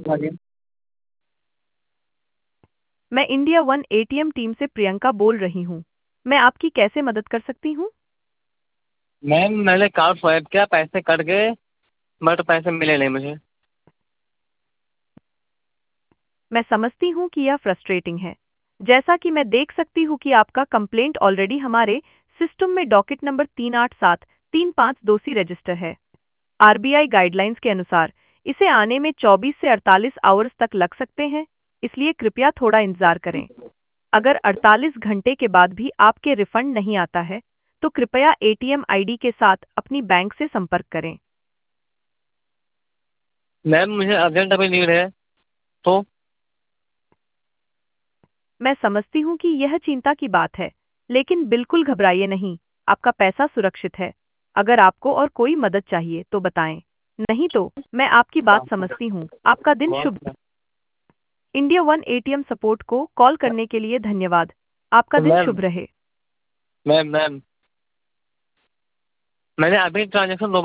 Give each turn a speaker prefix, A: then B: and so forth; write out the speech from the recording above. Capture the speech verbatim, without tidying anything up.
A: बताइए।
B: मैं India one ATM team से प्रियंका बोल रही हूँ। मैं आपकी कैसे मदद कर सकती हूँ?
A: मैम मैंने कार्ड स्वाइप किया, पैसे कट गए, बट पैसे मिले नहीं मुझे।
B: मैं समझती हूँ कि यह फ्रस्ट्रेटिंग है। जैसा कि मैं देख सकती हूँ कि आपका कंप्लेंट ऑलरेडी हमारे सिस्टम में डॉकेट नंबर तीन आठ सात तीन पाँच दो सी रजिस्टर है। आरबीआई गाइडलाइंस के अनुसार इसे आने में चौबीस से अड़तालीस आवर्स तक लग सकते हैं, इसलिए कृपया थोड़ा इंतजार करें। अगर अड़तालीस घंटे के बाद भी आपके रिफंड नहीं आता है, तो कृपया एटीएम आईडी के साथ अपनी बैंक से संपर्क करें।
A: मैम मुझे अर्जेंट अभी नीड है, तो
B: मैं समझती हूँ कि यह चिंता की बात है, लेकिन बिल्कुल घबराइए नहीं, आपका पैसा सुरक्षित है। अगर आपको और कोई मदद चाहिए तो बताएं, नहीं तो मैं आपकी बात समझती हूँ। आपका दिन शुभ। इंडिया वन एटीएम सपोर्ट को कॉल करने के लिए धन्यवाद। आपका
A: तो
B: दिन
A: मैम
B: शुभ रहे।
A: मैम मैम मैंने अभी ट्रांजेक्शन